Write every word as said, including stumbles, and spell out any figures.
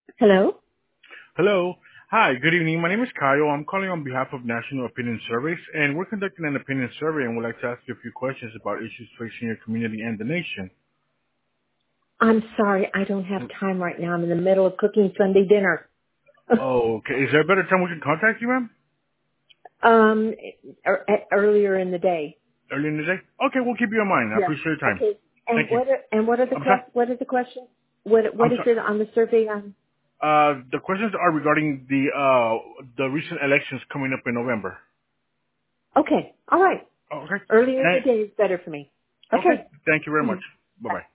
Hello? Hello. Hi, good evening. My name is Kyle. I'm calling on behalf of National Opinion Surveys, and we're conducting an opinion survey and would like to ask you a few questions about issues facing your community and the nation. I'm sorry, I don't have time right now. I'm in the middle of cooking Sunday dinner. Oh, okay. Is there a better time we can contact you, ma'am? um, er, er- earlier in the day. Early in the day? Okay, we'll keep you in mind. I Yeah. appreciate your time. Okay. And Thank you. what are, and what are the I'm sorry? quest, what are the questions? What what I'm is sorry. it on the survey on? Uh, the questions are regarding the, uh, the recent elections coming up in November. Okay. All right. Oh, okay. Earlier in the Thank- day is better for me. Okay. Okay. Thank you very much. Mm. Bye. Bye-bye.